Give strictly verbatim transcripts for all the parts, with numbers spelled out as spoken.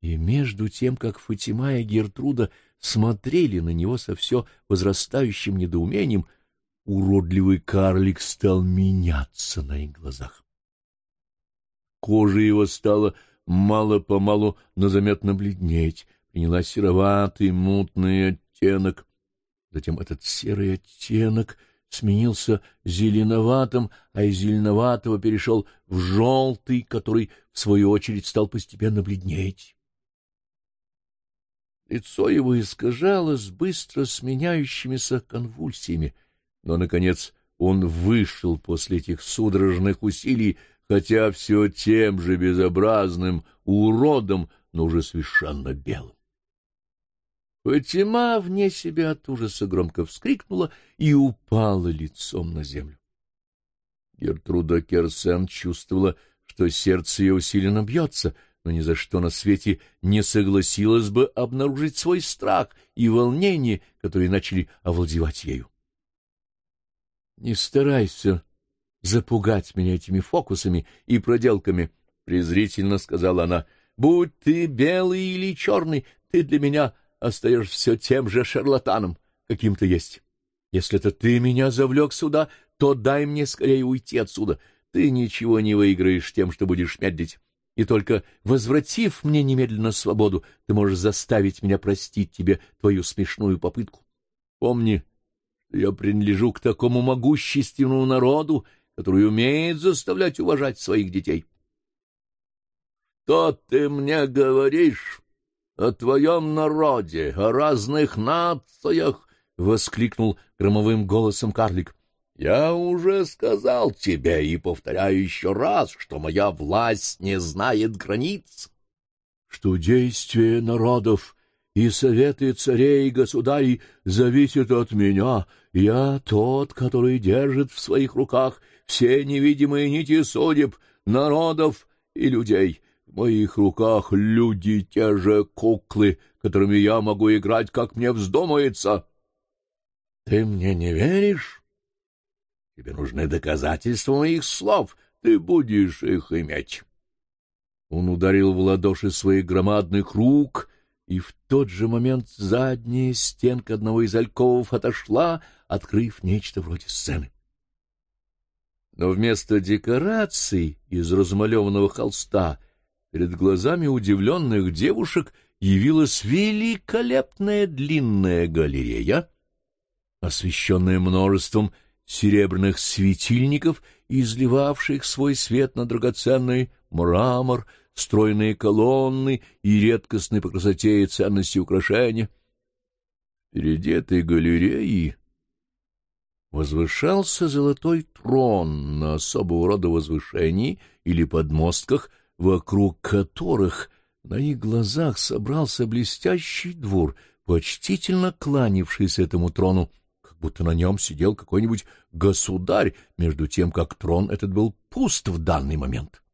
И между тем, как Фатима и Гертруда смотрели на него со все возрастающим недоумением, уродливый карлик стал меняться на их глазах. Кожа его стала мало-помалу, но заметно бледнеть, приняла сероватый мутный оттенок. Затем этот серый оттенок сменился зеленоватым, а из зеленоватого перешел в желтый, который, в свою очередь, стал постепенно бледнеть. Лицо его искажалось быстро сменяющимися конвульсиями, но, наконец, он вышел после этих судорожных усилий, хотя все тем же безобразным уродом, но уже совершенно белым. Фатима вне себя от ужаса громко вскрикнула и упала лицом на землю. Гертруда Керсен чувствовала, что сердце ее усиленно бьется, но ни за что на свете не согласилась бы обнаружить свой страх и волнение, которые начали овладевать ею. — Не старайся запугать меня этими фокусами и проделками, — презрительно сказала она. — Будь ты белый или черный, ты для меня остаешься все тем же шарлатаном, каким ты есть. Если это ты меня завлек сюда, то дай мне скорее уйти отсюда. Ты ничего не выиграешь тем, что будешь медлить. И только возвратив мне немедленно свободу, ты можешь заставить меня простить тебе твою смешную попытку. Помни, что я принадлежу к такому могущественному народу, который умеет заставлять уважать своих детей. — Что ты мне говоришь о твоем народе, о разных нациях? — воскликнул громовым голосом карлик. — Я уже сказал тебе и повторяю еще раз, что моя власть не знает границ, что действия народов и советы царей и государей зависят от меня. Я тот, который держит в своих руках все невидимые нити судеб народов и людей. В моих руках люди — те же куклы, которыми я могу играть, как мне вздумается. Ты мне не веришь? Тебе нужны доказательства моих слов, ты будешь их иметь. Он ударил в ладоши своих громадных рук, и в тот же момент задняя стенка одного из альковов отошла, открыв нечто вроде сцены. Но вместо декораций из размалеванного холста перед глазами удивленных девушек явилась великолепная длинная галерея, освещенная множеством серебряных светильников, изливавших свой свет на драгоценный мрамор, стройные колонны и редкостные по красоте и ценности украшения. Впереди этой галереи возвышался золотой трон на особого рода возвышении или подмостках, вокруг которых на их глазах собрался блестящий двор, почтительно кланявшийся этому трону, как будто на нем сидел какой-нибудь государь, между тем, как трон этот был пуст в данный момент.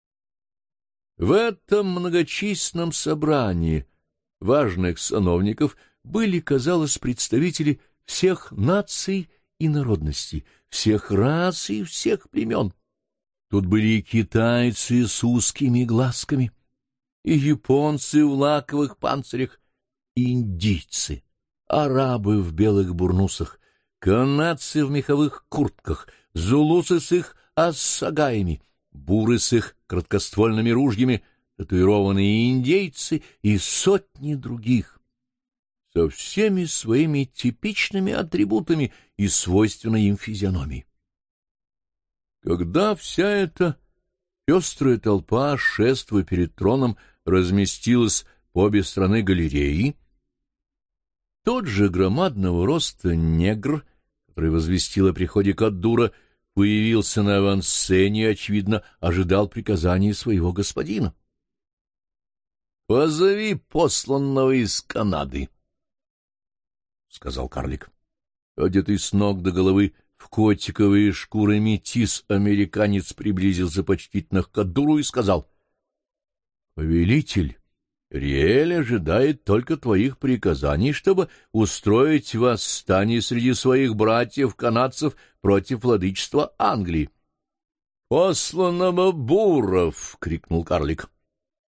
В этом многочисленном собрании важных сановников были, казалось, представители всех наций и народностей, всех рас и всех племен. Тут были и китайцы с узкими глазками, и японцы в лаковых панцирях, и индийцы, арабы в белых бурнусах, канадцы в меховых куртках, зулусы с их ассагаями, буры с их краткоствольными ружьями, татуированные индейцы и сотни других, со всеми своими типичными атрибутами и свойственной им физиономией. Когда вся эта пестрая толпа, шествуя перед троном, разместилась по обе стороны галереи, тот же громадного роста негр, который возвестил о приходе Каддура, появился на авансцене и, очевидно, ожидал приказания своего господина. — Позови посланного из Канады, — сказал карлик. Одетый с ног до головы в котиковые шкуры метис-американец приблизился почтительно к Каддуру и сказал: — Повелитель, Риэль ожидает только твоих приказаний, чтобы устроить восстание среди своих братьев-канадцев против владычества Англии. — Посланного Буров! — крикнул карлик.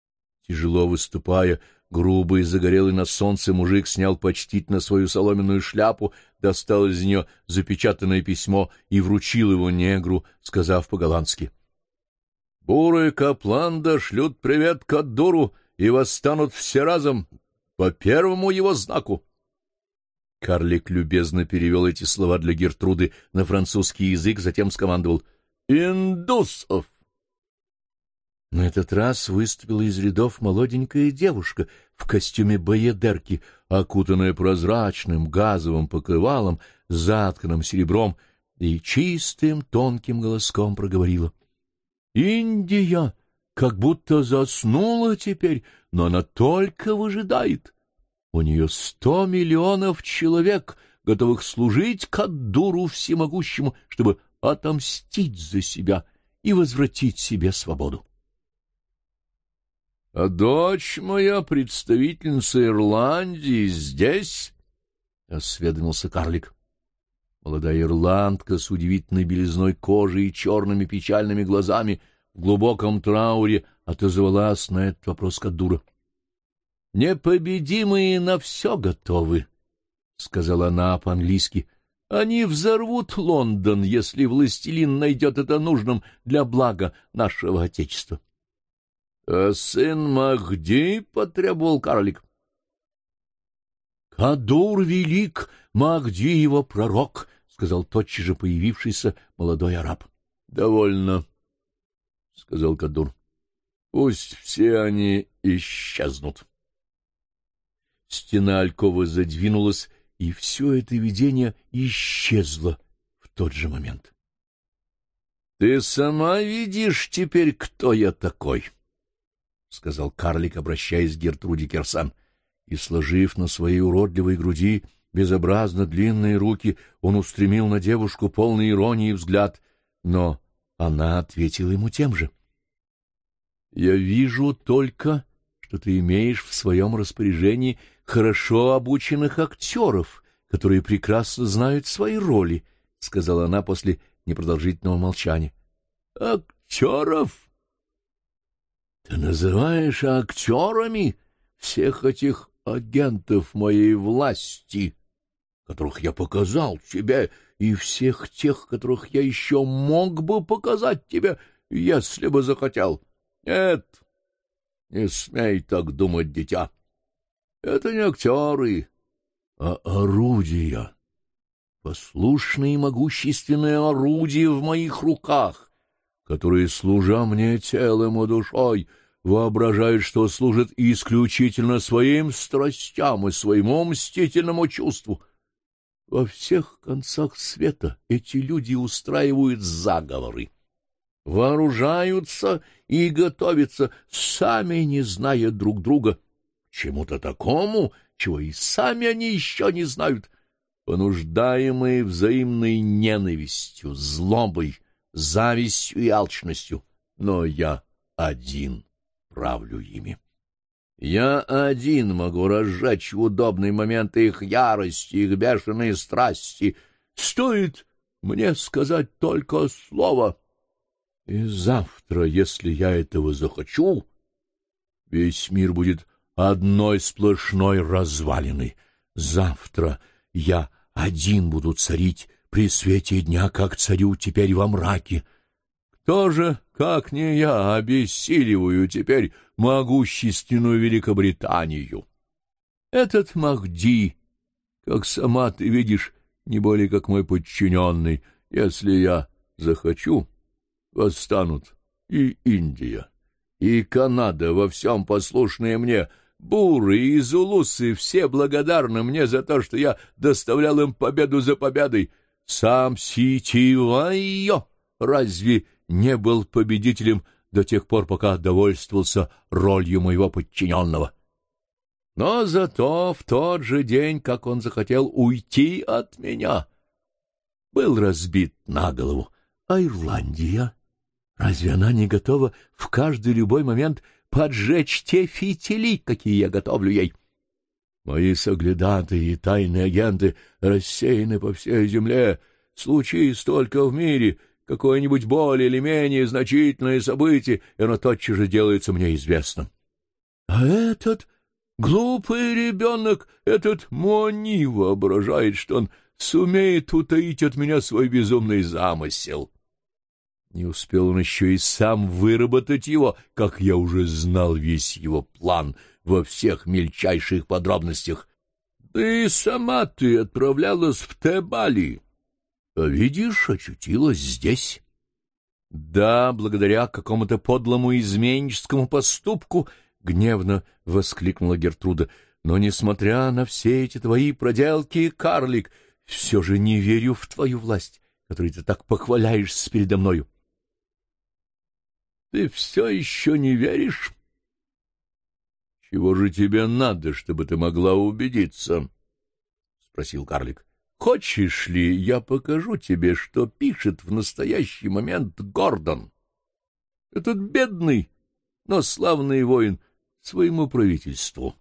Тяжело выступая, грубый, загорелый на солнце мужик снял почтительно свою соломенную шляпу, достал из нее запечатанное письмо и вручил его негру, сказав по-голландски: «Буры Капланда шлют привет Каддуру и восстанут все разом по первому его знаку». Карлик любезно перевел эти слова для Гертруды на французский язык, затем скомандовал: «Индусов!» На этот раз выступила из рядов молоденькая девушка в костюме баядерки, окутанная прозрачным газовым покрывалом, затканным серебром, и чистым тонким голоском проговорила: «Индия как будто заснула теперь, но она только выжидает. У нее сто миллионов человек, готовых служить Каддуру всемогущему, чтобы отомстить за себя и возвратить себе свободу». — А дочь моя, представительница Ирландии, здесь? — осведомился карлик. Молодая ирландка с удивительной белизной кожи и черными печальными глазами в глубоком трауре отозвалась на этот вопрос Каддура. — Непобедимые на все готовы, — сказала она по-английски. — Они взорвут Лондон, если властелин найдет это нужным для блага нашего Отечества. — А сын Махди? — потребовал карлик. — Кадур велик, Махди его пророк, — сказал тотчас же появившийся молодой араб. — Довольно, — сказал Кадур. — Пусть все они исчезнут. Стена алькова задвинулась, и все это видение исчезло в тот же момент. — Ты сама видишь теперь, кто я такой? — сказал карлик, обращаясь к Гертруде Керсан, и, сложив на своей уродливой груди безобразно длинные руки, он устремил на девушку полный иронии взгляд, но она ответила ему тем же. — Я вижу только, что ты имеешь в своем распоряжении хорошо обученных актеров, которые прекрасно знают свои роли, — сказала она после непродолжительного молчания. — Актеров? Ты называешь актерами всех этих агентов моей власти, которых я показал тебе, и всех тех, которых я еще мог бы показать тебе, если бы захотел? Нет, не смей так думать, дитя. Это не актеры, а орудия, послушные и могущественные орудия в моих руках, которые, служа мне телом и душой, воображают, что служат исключительно своим страстям и своему мстительному чувству. Во всех концах света эти люди устраивают заговоры, вооружаются и готовятся, сами не зная друг друга, к чему-то такому, чего и сами они еще не знают, понуждаемые взаимной ненавистью, злобой, завистью и алчностью, но я один правлю ими. Я один могу разжечь в удобный момент их ярости, их бешеные страсти. Стоит мне сказать только слово, и завтра, если я этого захочу, весь мир будет одной сплошной развалиной. Завтра я один буду царить при свете дня, как царю теперь во мраке. Кто же, как не я, обессиливаю теперь могущественную Великобританию? Этот Махди, как сама ты видишь, не более как мой подчиненный. Если я захочу, восстанут и Индия, и Канада, во всем послушные мне, буры и зулусы, все благодарны мне за то, что я доставлял им победу за победой. Сам Ситивайо разве не был победителем до тех пор, пока довольствовался ролью моего подчиненного? Но зато в тот же день, как он захотел уйти от меня, был разбит на голову. А Ирландия? Разве она не готова в каждый любой момент поджечь те фитили, какие я готовлю ей? Мои соглядатые и тайные агенты рассеяны по всей земле. Случись только в мире какое-нибудь более или менее значительное событие, и оно тотчас же делается мне известным. А этот глупый ребенок, этот Мони, воображает, что он сумеет утаить от меня свой безумный замысел. Не успел он еще и сам выработать его, как я уже знал весь его план во всех мельчайших подробностях. Да и сама ты отправлялась в Тебали, а, видишь, очутилась здесь. Да, благодаря какому-то подлому изменническому поступку, — гневно воскликнула Гертруда, — но, несмотря на все эти твои проделки, карлик, все же не верю в твою власть, которой ты так похваляешься передо мною. Ты все еще не веришь? — Чего же тебе надо, чтобы ты могла убедиться? — спросил карлик. — Хочешь ли, я покажу тебе, что пишет в настоящий момент Гордон? Этот бедный, но славный воин своему правительству.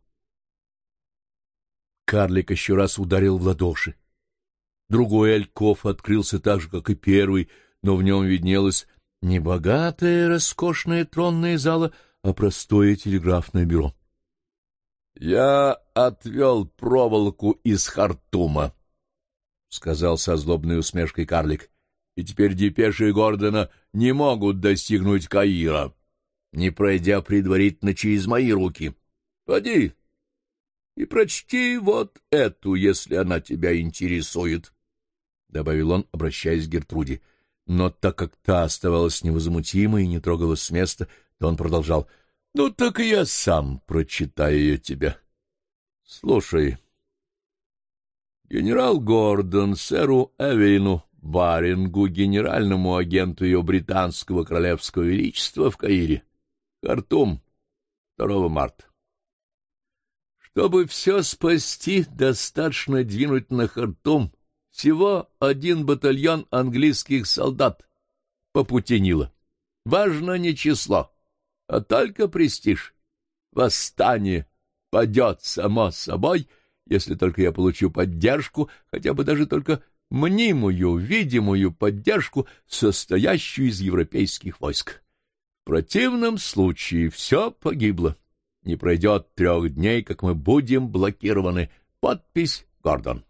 Карлик еще раз ударил в ладоши. Другой альков открылся так же, как и первый, но в нем виднелось не богатая роскошная тронная зала, а простое телеграфное бюро. — Я отвел проволоку из Хартума, — сказал со злобной усмешкой карлик, — и теперь депеши Гордона не могут достигнуть Каира, не пройдя предварительно через мои руки. Поди и прочти вот эту, если она тебя интересует, — добавил он, обращаясь к Гертруде. Но так как та оставалась невозмутимой и не трогалась с места, то он продолжал. — Ну, так и я сам прочитаю ее тебе. Слушай. Генерал Гордон сэру Эвелину Барингу, генеральному агенту ее британского королевского величества в Каире, Хартум, второго марта. Чтобы все спасти, достаточно двинуть на Хартум всего один батальон английских солдат по пути Нила. Важно не число, а только престиж. Восстание падет само собой, если только я получу поддержку, хотя бы даже только мнимую, видимую поддержку, состоящую из европейских войск. В противном случае все погибло. Не пройдет трех дней, как мы будем блокированы. Подпись Гордон.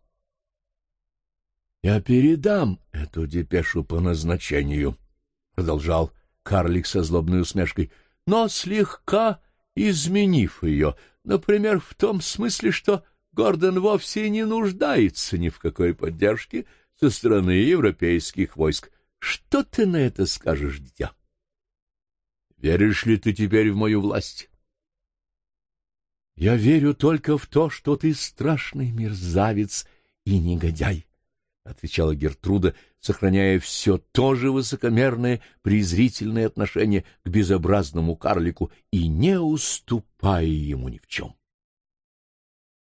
— Я передам эту депешу по назначению, — продолжал карлик со злобной усмешкой, — но слегка изменив ее, например, в том смысле, что Гордон вовсе не нуждается ни в какой поддержке со стороны европейских войск. Что ты на это скажешь, дитя? Веришь ли ты теперь в мою власть? — Я верю только в то, что ты страшный мерзавец и негодяй, — отвечала Гертруда, сохраняя все то же высокомерное, презрительное отношение к безобразному карлику и не уступая ему ни в чем.